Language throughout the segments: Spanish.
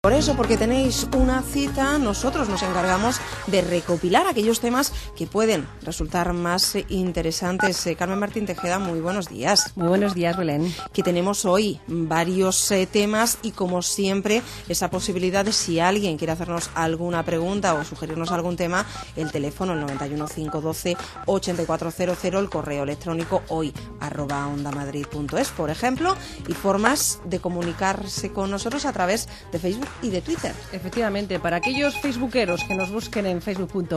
Por eso, porque tenéis una cita, nosotros nos encargamos de recopilar aquellos temas que pueden resultar más interesantes. Carmen Martín Tejeda, muy buenos días. Muy buenos días, Belén. Que tenemos hoy varios temas y, como siempre, esa posibilidad de, si alguien quiere hacernos alguna pregunta o sugerirnos algún tema, el teléfono, el 91 512 8400, el correo electrónico hoy@ondamadrid.es, por ejemplo, y formas de comunicarse con nosotros a través de Facebook y de Twitter. Efectivamente, para aquellos facebookeros que nos busquen en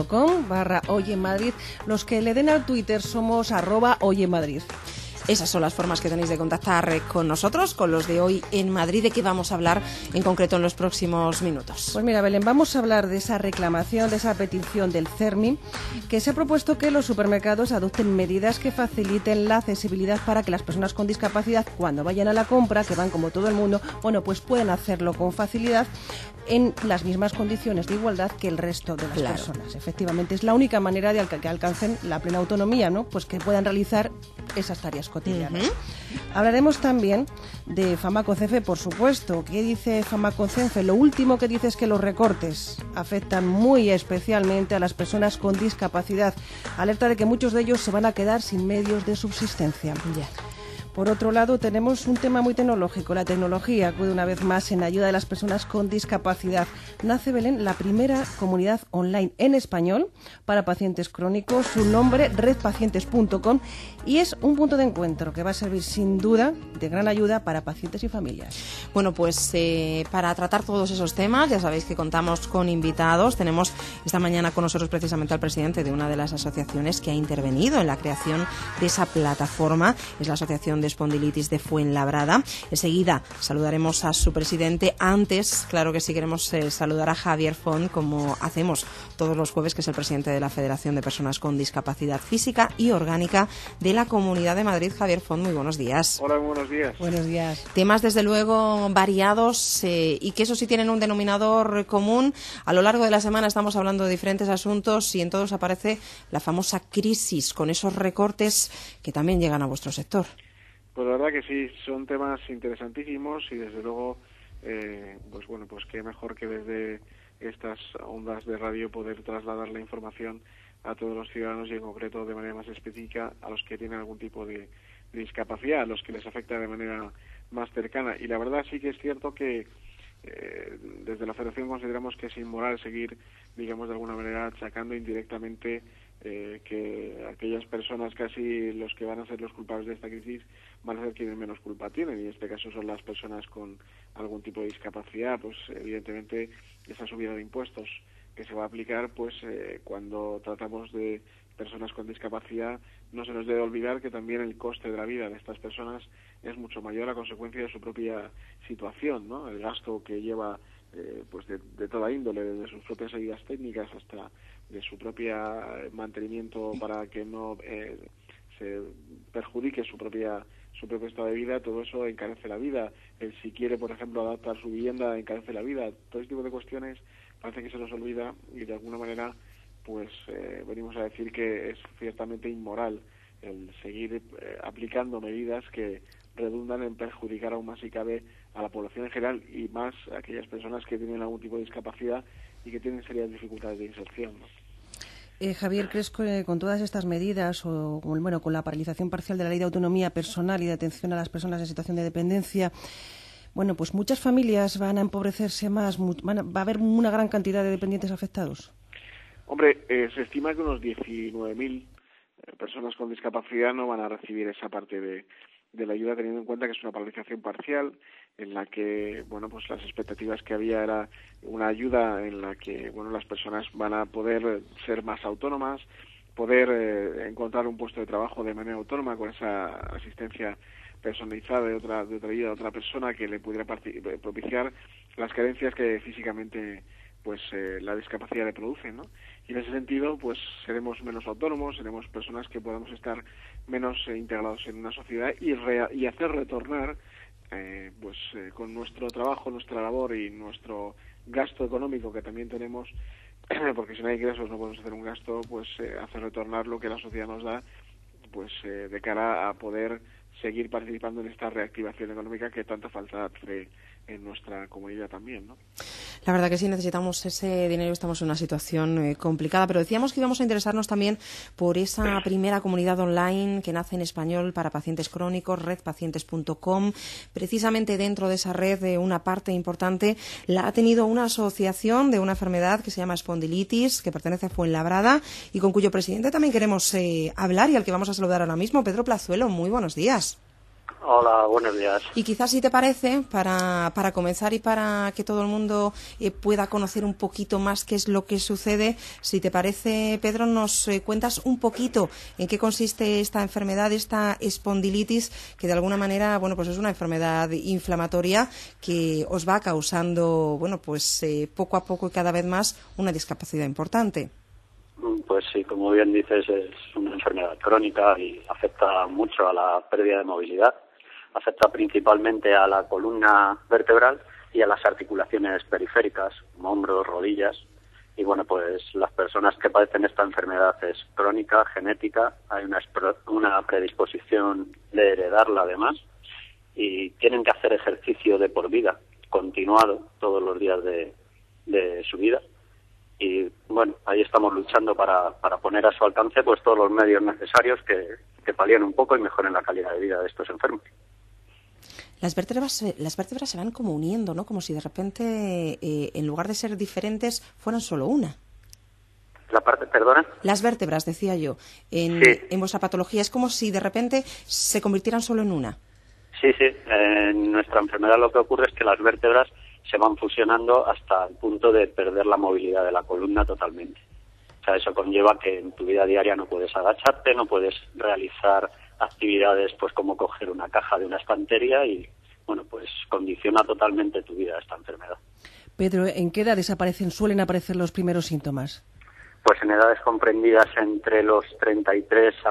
facebook.com/hoyemadrid, los que le den al Twitter somos @hoyemadrid. Esas son las formas que tenéis de contactar con nosotros, con los de Hoy en Madrid. ¿De qué vamos a hablar en concreto en los próximos minutos? Pues mira, Belén, vamos a hablar de esa reclamación, de esa petición del CERMI, que se ha propuesto que los supermercados adopten medidas que faciliten la accesibilidad para que las personas con discapacidad, cuando vayan a la compra, que van como todo el mundo, bueno, pues puedan hacerlo con facilidad en las mismas condiciones de igualdad que el resto de las personas. Efectivamente, es la única manera de que alcancen la plena autonomía, ¿no? Pues que puedan realizar esas tareas cotidianas. Hablaremos también de Famaconcefe, por supuesto. ¿Qué dice Famaconcefe? Lo último que dice es que los recortes afectan muy especialmente a las personas con discapacidad. Alerta de que muchos de ellos se van a quedar sin medios de subsistencia. Por otro lado, tenemos un tema muy tecnológico. La tecnología acude una vez más en ayuda de las personas con discapacidad. Nace, Belén, la primera comunidad online en español para pacientes crónicos. Su nombre, redpacientes.com, y es un punto de encuentro que va a servir sin duda de gran ayuda para pacientes y familias. Bueno, pues para tratar todos esos temas, ya sabéis que contamos con invitados. Tenemos esta mañana con nosotros precisamente al presidente de una de las asociaciones que ha intervenido en la creación de esa plataforma. Es la Asociación de Espondilitis de Fuenlabrada. Enseguida saludaremos a su presidente. Antes, claro que sí, queremos saludar a Javier Font, como hacemos todos los jueves, que es el presidente de la Federación de Personas con Discapacidad Física y Orgánica de la Comunidad de Madrid. Javier Font, muy buenos días. Hola, muy buenos días. Buenos días. Temas, desde luego, variados y que eso sí tienen un denominador común. A lo largo de la semana estamos hablando de diferentes asuntos y en todos aparece la famosa crisis, con esos recortes que también llegan a vuestro sector. Pues la verdad que sí, son temas interesantísimos y desde luego, pues qué mejor que desde estas ondas de radio poder trasladar la información a todos los ciudadanos y en concreto de manera más específica a los que tienen algún tipo de discapacidad, a los que les afecta de manera más cercana. Y la verdad sí que es cierto que desde la Federación consideramos que es inmoral seguir, digamos, de alguna manera achacando indirectamente que aquellas personas, casi los que van a ser los culpables de esta crisis, van a ser quienes menos culpa tienen, y en este caso son las personas con algún tipo de discapacidad. Pues evidentemente esa subida de impuestos que se va a aplicar, pues cuando tratamos de personas con discapacidad, no se nos debe olvidar que también el coste de la vida de estas personas es mucho mayor a consecuencia de su propia situación, ¿no? El gasto que lleva de toda índole, desde sus propias ayudas técnicas hasta de su propia mantenimiento para que no se perjudique su propio estado de vida. Todo eso encarece la vida. Si quiere, por ejemplo, adaptar su vivienda, encarece la vida. Todo este tipo de cuestiones parece que se nos olvida y de alguna manera pues venimos a decir que es ciertamente inmoral el seguir aplicando medidas que redundan en perjudicar aún más, si cabe, a la población en general y más a aquellas personas que tienen algún tipo de discapacidad y que tienen serias dificultades de inserción, ¿no? Javier, ¿crees que con todas estas medidas con la paralización parcial de la Ley de Autonomía Personal y de atención a las personas en situación de dependencia, pues muchas familias van a empobrecerse más, va a haber una gran cantidad de dependientes afectados? Hombre, se estima que unos 19.000 personas con discapacidad no van a recibir esa parte de la ayuda, teniendo en cuenta que es una paralización parcial en la que, pues las expectativas que había era una ayuda en la que, las personas van a poder ser más autónomas, poder encontrar un puesto de trabajo de manera autónoma con esa asistencia personalizada de otra ayuda de otra persona que le pudiera propiciar las carencias que físicamente la discapacidad le produce, ¿no? Y en ese sentido, seremos menos autónomos, seremos personas que podamos estar menos integrados en una sociedad y hacer retornar, con nuestro trabajo, nuestra labor y nuestro gasto económico que también tenemos, porque si no hay ingresos no podemos hacer un gasto, hacer retornar lo que la sociedad nos da, de cara a poder seguir participando en esta reactivación económica que tanta falta hace en nuestra comunidad también, ¿no? La verdad que sí, necesitamos ese dinero, estamos en una situación complicada, pero decíamos que íbamos a interesarnos también por esa primera comunidad online que nace en español para pacientes crónicos, redpacientes.com. Precisamente dentro de esa red, una parte importante la ha tenido una asociación de una enfermedad que se llama espondilitis, que pertenece a Fuenlabrada y con cuyo presidente también queremos hablar y al que vamos a saludar ahora mismo, Pedro Plazuelo. Muy buenos días. Hola, buenos días. Y quizás, si te parece, para comenzar y para que todo el mundo pueda conocer un poquito más qué es lo que sucede, si te parece, Pedro, nos cuentas un poquito en qué consiste esta enfermedad, esta espondilitis, que de alguna manera, bueno, pues es una enfermedad inflamatoria que os va causando, bueno, pues poco a poco y cada vez más una discapacidad importante. Pues sí, como bien dices, es una enfermedad crónica y afecta mucho a la pérdida de movilidad. Afecta principalmente a la columna vertebral y a las articulaciones periféricas, como hombros, rodillas. Y bueno, pues las personas que padecen esta enfermedad es crónica, genética, hay una predisposición de heredarla además, y tienen que hacer ejercicio de por vida, continuado, todos los días de su vida. Y bueno, ahí estamos luchando para poner a su alcance pues todos los medios necesarios que palien un poco y mejoren la calidad de vida de estos enfermos. Las vértebras se van como uniendo, ¿no? Como si de repente, en lugar de ser diferentes, fueran solo una. ¿La parte, perdona? Las vértebras, decía yo, Sí. en vuestra patología. Es como si de repente se convirtieran solo en una. Sí. En nuestra enfermedad lo que ocurre es que las vértebras se van fusionando hasta el punto de perder la movilidad de la columna totalmente. O sea, eso conlleva que en tu vida diaria no puedes agacharte, no puedes realizar actividades pues como coger una caja de una estantería y, bueno, pues condiciona totalmente tu vida esta enfermedad. Pedro, ¿en qué edades suelen aparecer los primeros síntomas? Pues en edades comprendidas entre los 33 a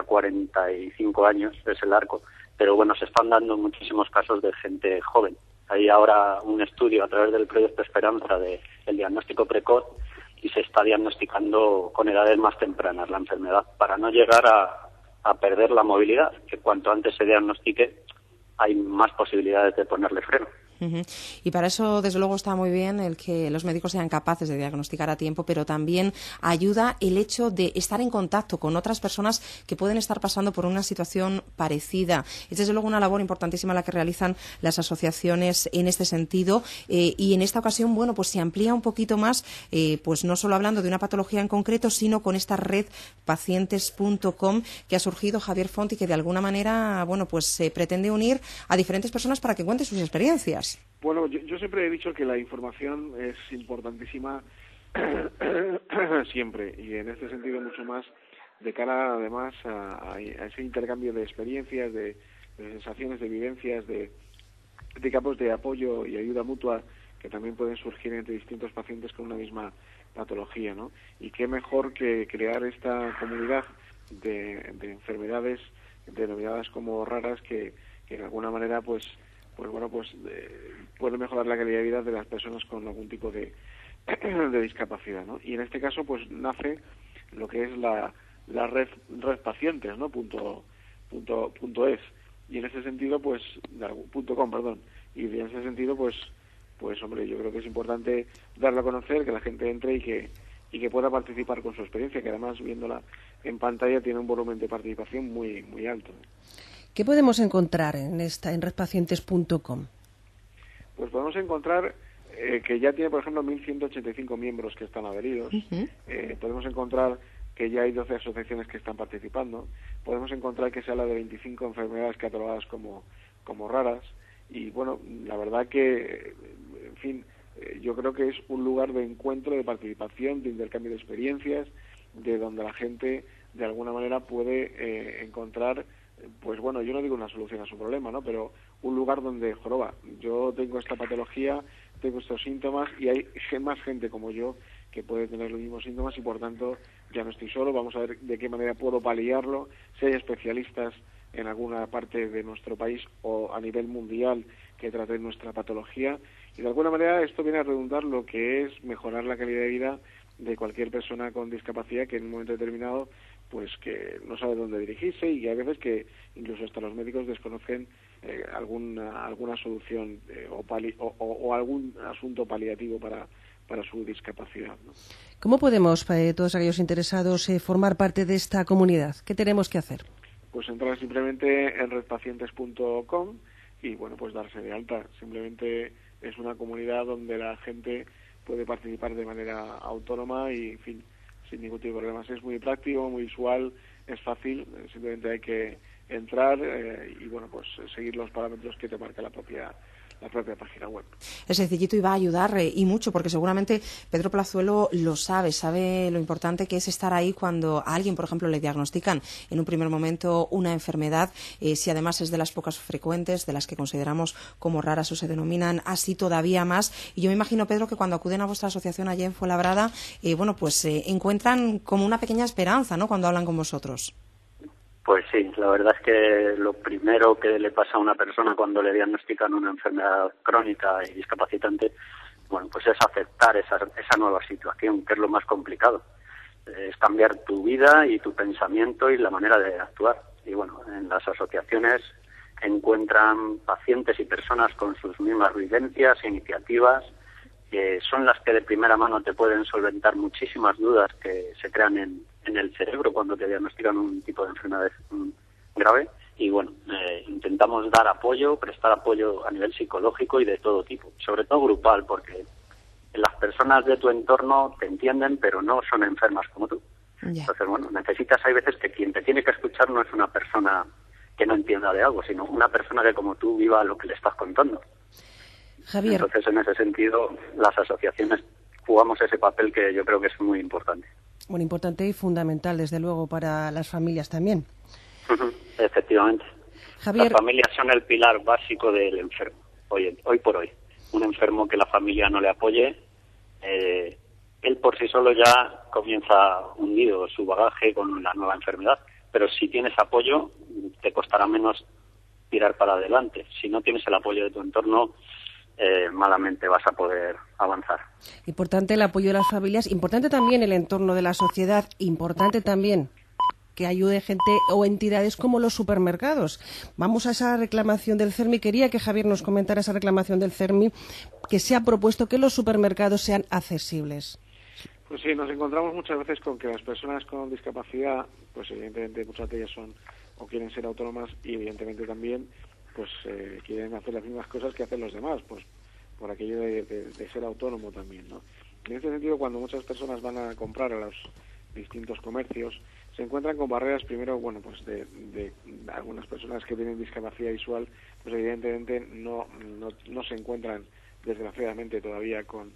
45 años es el arco, pero bueno, se están dando muchísimos casos de gente joven. Hay ahora un estudio a través del proyecto Esperanza del diagnóstico precoz y se está diagnosticando con edades más tempranas la enfermedad para no llegar a perder la movilidad, que cuanto antes se diagnostique hay más posibilidades de ponerle freno. Uh-huh. Y para eso, desde luego, está muy bien el que los médicos sean capaces de diagnosticar a tiempo, pero también ayuda el hecho de estar en contacto con otras personas que pueden estar pasando por una situación parecida. Es, desde luego, una labor importantísima la que realizan las asociaciones en este sentido, y en esta ocasión, bueno, pues se amplía un poquito más, pues no solo hablando de una patología en concreto, sino con esta red pacientes.com que ha surgido, Javier Font, y que de alguna manera, bueno, pues pretende unir a diferentes personas para que cuenten sus experiencias. Bueno, yo siempre he dicho que la información es importantísima siempre, y en este sentido mucho más de cara además a ese intercambio de experiencias, de sensaciones, de vivencias, de campos de apoyo y ayuda mutua que también pueden surgir entre distintos pacientes con una misma patología, ¿no? Y qué mejor que crear esta comunidad de enfermedades denominadas como raras que de alguna manera puede mejorar la calidad de vida de las personas con algún tipo de discapacidad, ¿no? Y en este caso pues nace lo que es la red pacientes, ¿no? punto es, y en ese sentido pues .com, perdón, y en ese sentido pues hombre, yo creo que es importante darlo a conocer, que la gente entre y que pueda participar con su experiencia, que además viéndola en pantalla tiene un volumen de participación muy muy alto. ¿Qué podemos encontrar en redpacientes.com? Pues podemos encontrar que ya tiene, por ejemplo, 1.185 miembros que están adheridos. Uh-huh. Podemos encontrar que ya hay 12 asociaciones que están participando. Podemos encontrar que se habla de 25 enfermedades catalogadas como raras. Y bueno, la verdad que, en fin, yo creo que es un lugar de encuentro, de participación, de intercambio de experiencias, de donde la gente de alguna manera puede encontrar, pues bueno, yo no digo una solución a su problema, ¿no? Pero un lugar donde, joroba, yo tengo esta patología, tengo estos síntomas y hay más gente como yo que puede tener los mismos síntomas y por tanto ya no estoy solo, vamos a ver de qué manera puedo paliarlo, si hay especialistas en alguna parte de nuestro país o a nivel mundial que traten nuestra patología y de alguna manera esto viene a redundar lo que es mejorar la calidad de vida de cualquier persona con discapacidad que en un momento determinado pues que no sabe dónde dirigirse y hay veces que incluso hasta los médicos desconocen alguna solución o algún asunto paliativo para su discapacidad, ¿no? ¿Cómo podemos, todos aquellos interesados, formar parte de esta comunidad? ¿Qué tenemos que hacer? Pues entrar simplemente en redpacientes.com y, bueno, pues darse de alta. Simplemente es una comunidad donde la gente puede participar de manera autónoma y, en fin, sin ningún tipo de problemas. Es muy práctico, muy visual, es fácil, simplemente hay que entrar y, bueno, pues seguir los parámetros que te marca la propia página web. Es sencillito y va a ayudar y mucho, porque seguramente Pedro Plazuelo lo sabe lo importante que es estar ahí cuando a alguien, por ejemplo, le diagnostican en un primer momento una enfermedad, si además es de las pocas frecuentes, de las que consideramos como raras o se denominan así todavía más. Y yo me imagino, Pedro, que cuando acuden a vuestra asociación allí en Fuenlabrada, encuentran como una pequeña esperanza, ¿no?, cuando hablan con vosotros. Pues sí, la verdad es que lo primero que le pasa a una persona cuando le diagnostican una enfermedad crónica y discapacitante, bueno, pues es aceptar esa nueva situación, que es lo más complicado. Es cambiar tu vida y tu pensamiento y la manera de actuar. Y bueno, en las asociaciones encuentran pacientes y personas con sus mismas vivencias, iniciativas, que son las que de primera mano te pueden solventar muchísimas dudas que se crean en el cerebro cuando te diagnostican un tipo de enfermedad grave. Y bueno, intentamos dar apoyo, prestar apoyo a nivel psicológico y de todo tipo, sobre todo grupal, porque las personas de tu entorno te entienden, pero no son enfermas como tú. Yeah. Entonces, bueno, hay veces que quien te tiene que escuchar no es una persona que no entienda de algo, sino una persona que como tú viva lo que le estás contando. Javier. Entonces, en ese sentido, las asociaciones jugamos ese papel que yo creo que es muy importante. Muy importante y fundamental, desde luego, para las familias también. Efectivamente. Javier. Las familias son el pilar básico del enfermo, hoy por hoy. Un enfermo que la familia no le apoye, él por sí solo ya comienza hundido su bagaje con la nueva enfermedad. Pero si tienes apoyo, te costará menos tirar para adelante. Si no tienes el apoyo de tu entorno, malamente vas a poder avanzar. Importante el apoyo de las familias, importante también el entorno de la sociedad, importante también que ayude gente o entidades como los supermercados. Vamos a esa reclamación del CERMI. Quería que Javier nos comentara esa reclamación del CERMI, que se ha propuesto que los supermercados sean accesibles. Pues sí, nos encontramos muchas veces con que las personas con discapacidad, pues evidentemente muchas de ellas son o quieren ser autónomas y evidentemente también pues quieren hacer las mismas cosas que hacen los demás, pues por aquello de ser autónomo también, ¿no? En este sentido, cuando muchas personas van a comprar a los distintos comercios, se encuentran con barreras, primero, bueno, pues de algunas personas que tienen discapacidad visual, pues evidentemente no se encuentran, desgraciadamente, todavía con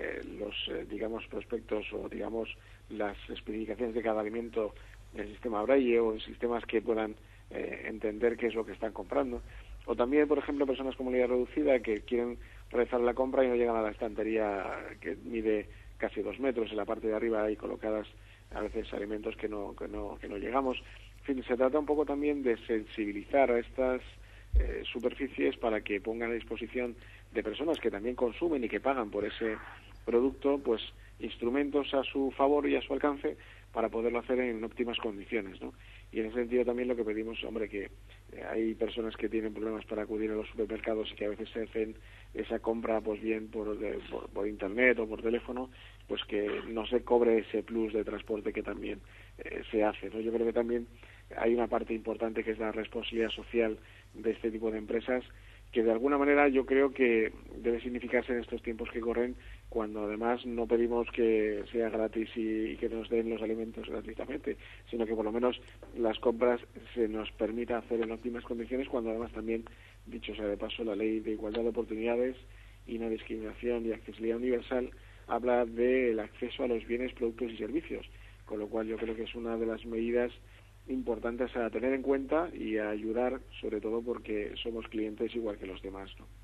los prospectos o, las especificaciones de cada alimento en el sistema Braille o en sistemas que puedan entender qué es lo que están comprando. O también, por ejemplo, personas con movilidad reducida que quieren realizar la compra y no llegan a la estantería que mide casi 2 metros. En la parte de arriba hay colocadas a veces alimentos que no llegamos. En fin, se trata un poco también de sensibilizar a estas superficies para que pongan a disposición de personas que también consumen y que pagan por ese producto, pues instrumentos a su favor y a su alcance para poderlo hacer en óptimas condiciones, ¿no? Y en ese sentido también lo que pedimos, que hay personas que tienen problemas para acudir a los supermercados y que a veces se hacen esa compra, pues bien por internet o por teléfono, pues que no se cobre ese plus de transporte que también se hace, ¿no? Yo creo que también hay una parte importante que es la responsabilidad social de este tipo de empresas, que de alguna manera yo creo que debe significarse en estos tiempos que corren, cuando además no pedimos que sea gratis y que nos den los alimentos gratuitamente, sino que por lo menos las compras se nos permita hacer en óptimas condiciones, cuando además también, dicho sea de paso, la Ley de Igualdad de Oportunidades y No Discriminación y Accesibilidad Universal habla del acceso a los bienes, productos y servicios, con lo cual yo creo que es una de las medidas importantes a tener en cuenta y a ayudar, sobre todo porque somos clientes igual que los demás, ¿no?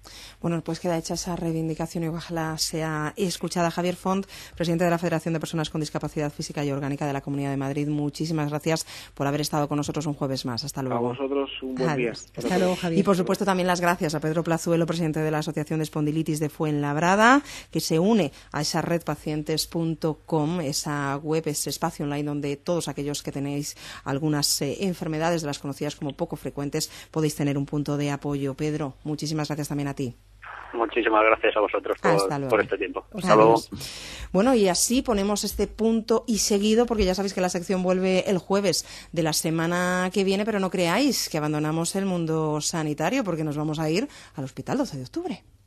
Bueno, pues queda hecha esa reivindicación y ojalá sea escuchada. Javier Font, presidente de la Federación de Personas con Discapacidad Física y Orgánica de la Comunidad de Madrid, muchísimas gracias por haber estado con nosotros un jueves más. Hasta luego. A vosotros un buen día. Hasta luego, Javier. Y por supuesto también las gracias a Pedro Plazuelo, presidente de la Asociación de Espondilitis de Fuenlabrada, que se une a esa red pacientes.com, esa web, ese espacio online donde todos aquellos que tenéis algunas enfermedades de las conocidas como poco frecuentes podéis tener un punto de apoyo. Pedro, muchísimas gracias también a ti. Muchísimas gracias a vosotros por este tiempo. Hasta luego. Bueno, y así ponemos este punto y seguido, porque ya sabéis que la sección vuelve el jueves de la semana que viene, pero no creáis que abandonamos el mundo sanitario, porque nos vamos a ir al Hospital 12 de Octubre.